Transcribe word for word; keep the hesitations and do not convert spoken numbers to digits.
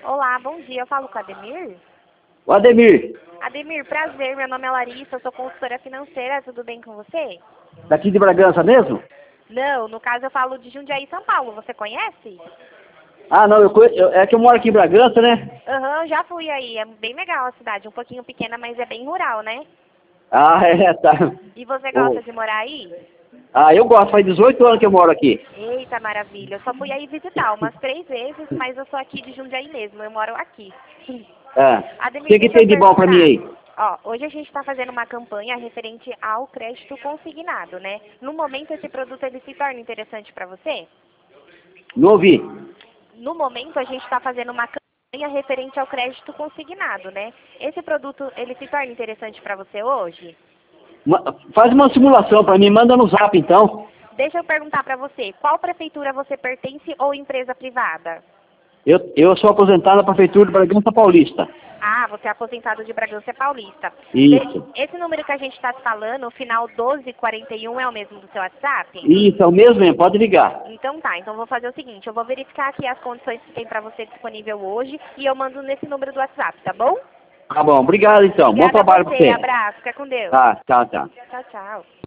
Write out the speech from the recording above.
Olá, bom dia. Eu falo com o Ademir? O Ademir, Ademir, prazer. Meu nome é Larissa, eu sou consultora financeira. Tudo bem com você? daqui de Bragança mesmo? Não, no caso eu falo de Jundiaí, São Paulo. Você conhece? Ah, não, eu, conhe- eu- é que eu moro aqui em Bragança, né? Aham, já fui aí. É bem legal a cidade. Um pouquinho pequena, mas é bem rural, né? Ah, é, tá. E você Ô, gosta de morar aí? Ah, eu gosto, faz dezoito anos que eu moro aqui. Eita, maravilha. Eu só fui aí visitar umas três vezes, mas eu sou aqui de Jundiaí mesmo. Eu moro aqui. É. O Ademir, que, que deixa eu tem de bom pra mim perguntar. aí? Ó, hoje a gente está fazendo uma campanha referente ao crédito consignado, né? No momento, esse produto ele se torna interessante para você? Não ouvi. No momento, a gente está fazendo uma campanha referente ao crédito consignado, né? Esse produto, ele se torna interessante para você hoje? Ma- Faz uma simulação pra mim, manda no zap então. Deixa eu perguntar para você, qual prefeitura você pertence ou empresa privada? Eu, eu sou aposentado na Prefeitura de Bragança Paulista. Ah, você é aposentado de Bragança Paulista. Isso. De- Esse número que a gente está falando, o final doze quarenta e um, é o mesmo do seu WhatsApp? Isso, é o mesmo mesmo, pode ligar. Então tá, então vou fazer o seguinte, eu vou verificar aqui as condições que tem para você disponível hoje e eu mando nesse número do WhatsApp, tá bom? Tá bom, obrigado então. Bom Obrigada a trabalho pra você, você. abraço, fica com Deus. Tá, tchau, tchau. Tchau, tchau.